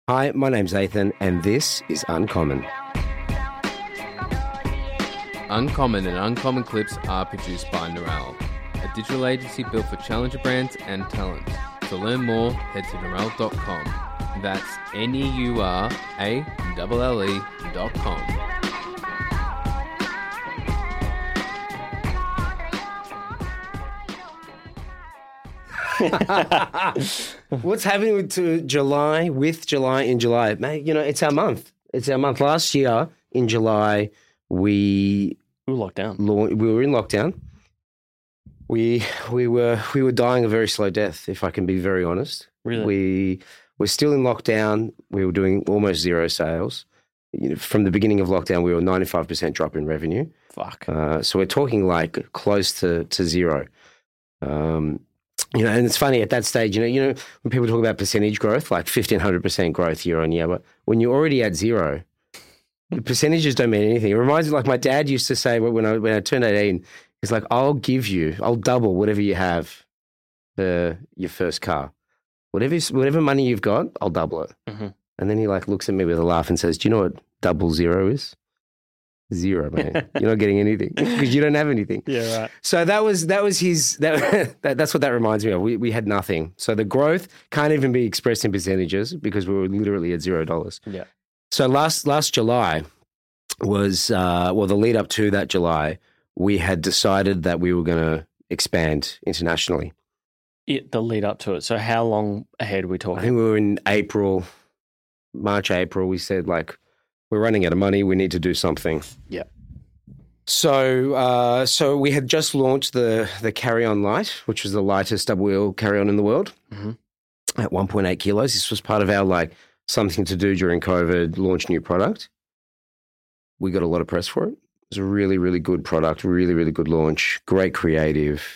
Hi, my name's Ethan, and this is Uncommon. Uncommon and Uncommon clips are produced by Narelle, a digital agency built for challenger brands and talent. To learn more, head to narelle.com. That's NEURALLE.com. What's happening with July in July? Mate, it's our month. It's our month. Last year in July, we were locked down. We were in lockdown. We were dying a very slow death, if I can be very honest. Really? We were still in lockdown. We were doing almost zero sales. From the beginning of lockdown, we were 95% drop in revenue. Fuck. So we're talking like close to zero. And it's funny at that stage, when people talk about percentage growth, like 1,500% growth year on year, but when you're already at zero, the percentages don't mean anything. It reminds me, like my dad used to say when I turned 18, he's like, I'll double whatever you have for your first car. Whatever money you've got, I'll double it. Mm-hmm. And then he like looks at me with a laugh and says, do you know what double zero is? Zero, man. You're not getting anything because you don't have anything. Yeah, right. So that was his. That's what that reminds me of. We had nothing. So the growth can't even be expressed in percentages because we were literally at $0. Yeah. So last July was the lead up to that July. We had decided that we were going to expand internationally. The lead up to it. So how long ahead are we talking? I think we were in March, April. We said like, we're running out of money. We need to do something. Yeah. So we had just launched the Carry-On Light, which was the lightest double wheel carry-on in the world, at 1.8 kilos. This was part of our like something to do during COVID, launch new product. We got a lot of press for it. It was a really, really good product, really, really good launch, great creative.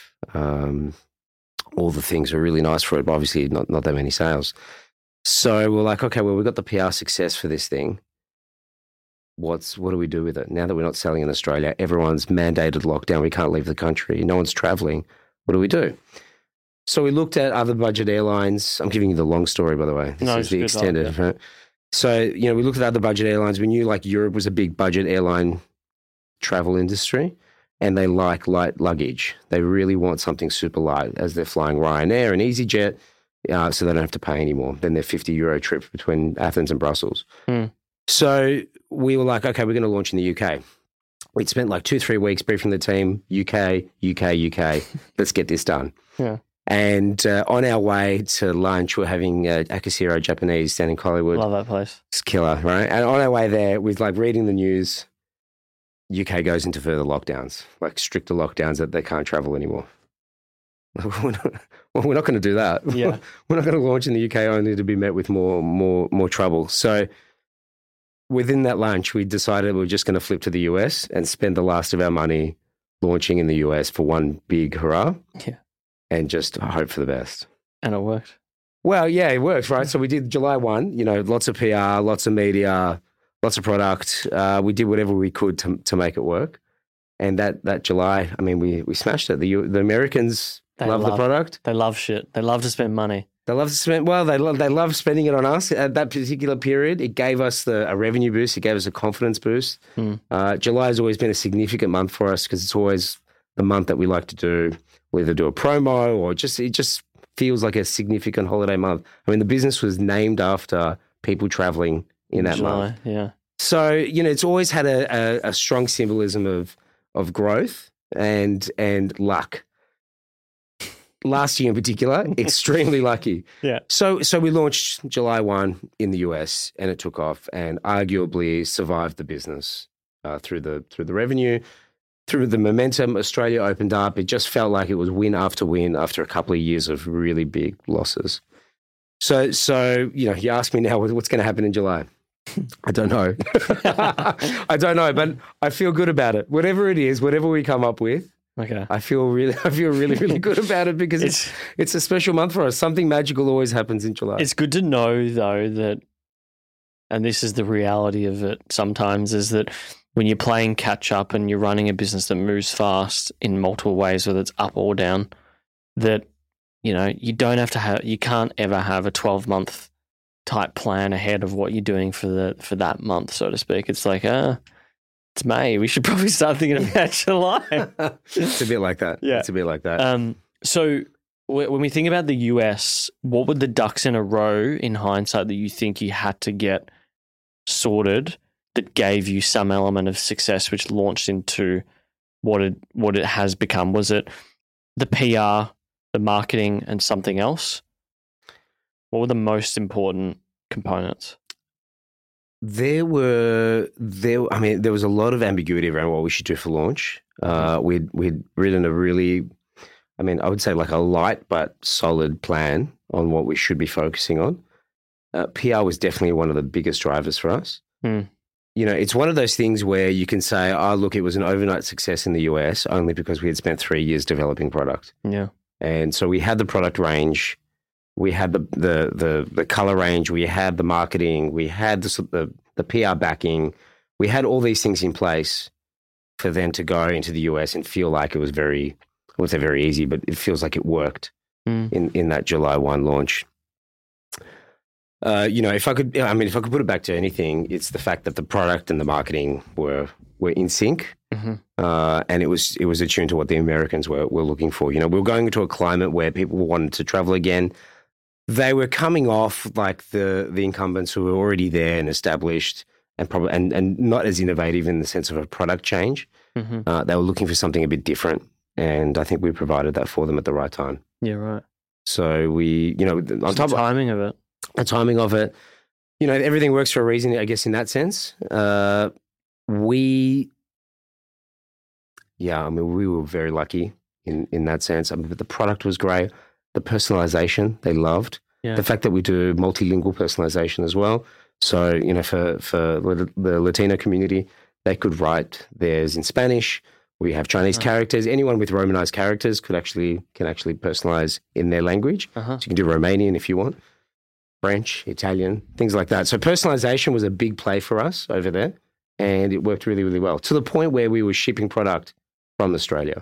All the things were really nice for it, but obviously not that many sales. So we're like, okay, well, we got the PR success for this thing. What do we do with it? Now that we're not selling in Australia, everyone's mandated lockdown. We can't leave the country. No one's traveling. What do we do? So we looked at other budget airlines. I'm giving you the long story, by the way. This is the extended. Right? So, we looked at other budget airlines. We knew like Europe was a big budget airline travel industry and they like light luggage. They really want something super light as they're flying Ryanair and EasyJet so they don't have to pay anymore than their €50 trip between Athens and Brussels. So we were like, okay, we're going to launch in the UK. We'd spent like 2-3 weeks briefing the team, UK. Let's get this done. Yeah. And on our way to lunch, we're having Akasiro Japanese down in Collingwood. Love that place. It's killer, right? And on our way there, with like reading the news, UK goes into further lockdowns, like stricter lockdowns that they can't travel anymore. We're not going to do that. Yeah. We're not going to launch in the UK only to be met with more trouble. So within that lunch, we decided we were just going to flip to the US and spend the last of our money launching in the US for one big hurrah. Yeah. And just hope for the best. And it worked. Well, yeah, it worked, right? So we did July 1, lots of PR, lots of media, lots of product. We did whatever we could to make it work. And that July, I mean, we smashed it. The Americans love the product. They love shit. They love to spend money. They love to spend. Well, they love spending it on us at that particular period. It gave us a revenue boost. It gave us a confidence boost. July has always been a significant month for us because it's always the month that we like to do. We'll either do a promo or it just feels like a significant holiday month. I mean, the business was named after people traveling in that July, month. Yeah. So it's always had a strong symbolism of growth and luck. Last year in particular, extremely lucky. Yeah. So we launched July 1 in the US and it took off and arguably survived the business through the revenue, through the momentum. Australia opened up. It just felt like it was win after a couple of years of really big losses. So you ask me now what's going to happen in July. I don't know. I don't know, but I feel good about it. Whatever it is, whatever we come up with. Okay. I feel really, really good about it because it's a special month for us. Something magical always happens in July. It's good to know, though, that, and this is the reality of it sometimes, is that when you're playing catch up and you're running a business that moves fast in multiple ways, whether it's up or down, that, you can't ever have a 12-month type plan ahead of what you're doing for that month, so to speak. It's like, it's May. We should probably start thinking about July. It's a bit like that. Yeah. It's a bit like that. So when we think about the US, what were the ducks in a row in hindsight that you think you had to get sorted that gave you some element of success, which launched into what it has become? Was it the PR, the marketing, and something else? What were the most important components? There was a lot of ambiguity around what we should do for launch. We'd written a really, I would say like a light but solid plan on what we should be focusing on. PR was definitely one of the biggest drivers for us. It's one of those things where you can say, oh, look, it was an overnight success in the US only because we had spent 3 years developing product. Yeah. And so we had the product range, we had the color range, we had the marketing, we had the PR backing, we had all these things in place for them to go into the US and feel like it was I wouldn't say very easy, but it feels like it worked in that July 1 launch. If I could put it back to anything, it's the fact that the product and the marketing were in sync, and it was attuned to what the Americans were looking for. We were going into a climate where people wanted to travel again. They were coming off like the incumbents who were already there and established, and probably and not as innovative in the sense of a product change. They were looking for something a bit different, and I think we provided that for them at the right time. Yeah, right. So we, on top the timing of it. The timing of it, everything works for a reason, I guess, in that sense. We were very lucky in that sense. The product was great. The personalization, they loved. Yeah. The fact that we do multilingual personalization as well. So, for the Latino community, they could write theirs in Spanish. We have Chinese characters. Anyone with Romanized characters can actually personalize in their language. So you can do Romanian if you want. French, Italian, things like that. So personalization was a big play for us over there, and it worked really, really well to the point where we were shipping product from Australia.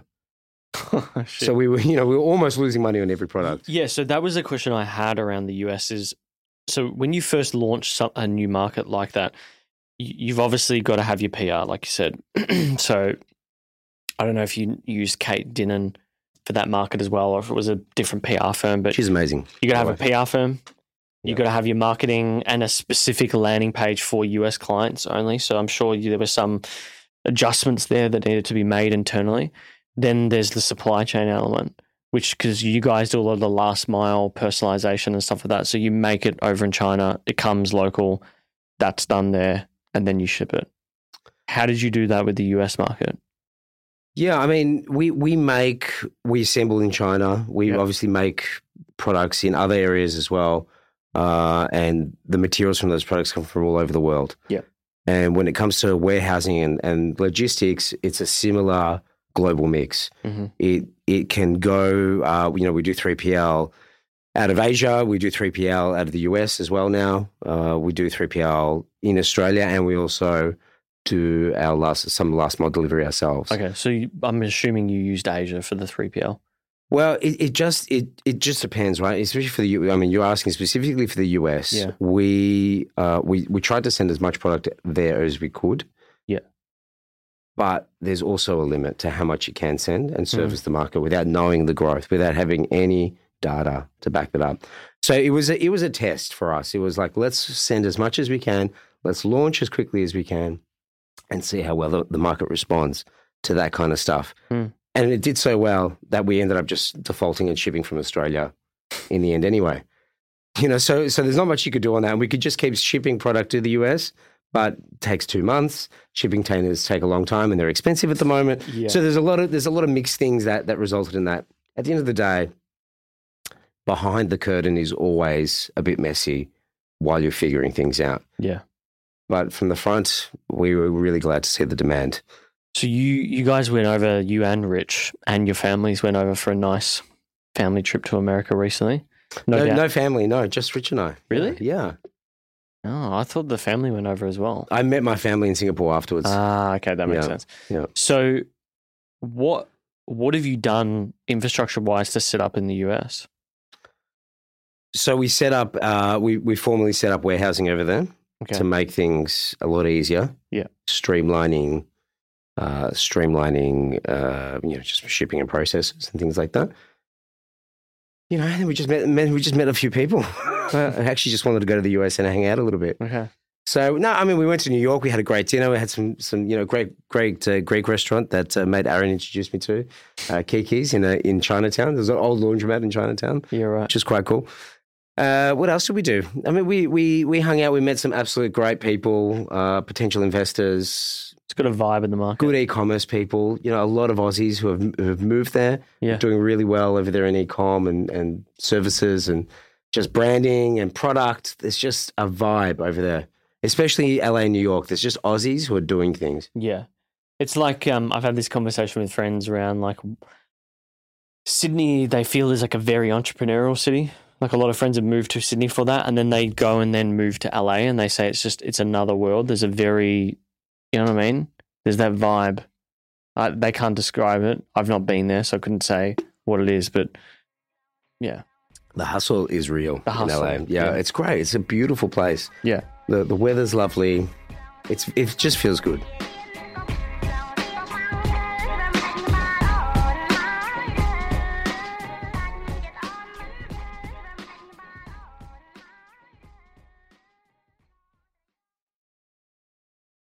So we were almost losing money on every product. Yeah, so that was a question I had around the US is, so when you first launch a new market like that, you've obviously got to have your PR, like you said. So I don't know if you used Kate Dinnan for that market as well, or if it was a different PR firm, but she's amazing. You got to have a PR firm. You got to have your marketing and a specific landing page for US clients only. So I'm sure there were some adjustments there that needed to be made internally. Then there's the supply chain element, which because you guys do a lot of the last mile personalization and stuff like that. So you make it over in China, it comes local, that's done there, and then you ship it. How did you do that with the US market? Yeah, we assemble in China. We obviously make products in other areas as well. And the materials from those products come from all over the world. Yeah. And when it comes to warehousing and logistics, it's a similar global mix. It can go, we do 3PL out of Asia. We do 3PL out of the US as well now. We do 3PL in Australia, and we also do some last mile delivery ourselves. Okay, so I'm assuming you used Asia for the 3PL. Well, it just depends, right? Especially for the you're asking specifically for the US. Yeah. We tried to send as much product there as we could. Yeah. But there's also a limit to how much you can send and service the market without knowing the growth, without having any data to back that up. So it was a test for us. It was like, let's send as much as we can, let's launch as quickly as we can, and see how well the market responds to that kind of stuff. And it did so well that we ended up just defaulting and shipping from Australia in the end anyway. So there's not much you could do on that. And we could just keep shipping product to the US, but it takes 2 months. Shipping containers take a long time and they're expensive at the moment. Yeah. So there's a lot of mixed things that resulted in that. At the end of the day, behind the curtain is always a bit messy while you're figuring things out. Yeah. But from the front, we were really glad to see the demand. So you guys went over, you and Rich and your families went over for a nice family trip to America recently? No family, no, just Rich and I. Really? Yeah. Oh, I thought the family went over as well. I met my family in Singapore afterwards. Ah, okay, that makes sense. Yeah. So what have you done infrastructure-wise to set up in the US? So we set up, we formally set up warehousing over there to make things a lot easier. Yeah. Streamlining, just shipping and processes and things like that. And then we just met a few people. I actually just wanted to go to the US and hang out a little bit. Okay. So no, I mean, we went to New York. We had a great dinner. We had some great Greek restaurant that mate Aaron introduced me to, Kiki's in Chinatown. There's an old laundromat in Chinatown. Yeah, right. Which is quite cool. What else did we do? I mean, we hung out. We met some absolute great people, potential investors. It's got a vibe in the market. Good e-commerce people. A lot of Aussies who have moved there. Yeah. Doing really well over there in e-com and services and just branding and product. There's just a vibe over there. Especially LA and New York, there's just Aussies who are doing things. Yeah. It's like I've had this conversation with friends around like Sydney, they feel is like a very entrepreneurial city. Like a lot of friends have moved to Sydney for that, and then they go and then move to LA and they say it's another world. There's a very, you know what I mean? There's that vibe. They can't describe it. I've not been there, so I couldn't say what it is, but yeah. The hustle is real in LA. Yeah, it's great. It's a beautiful place. Yeah. The weather's lovely. It just feels good.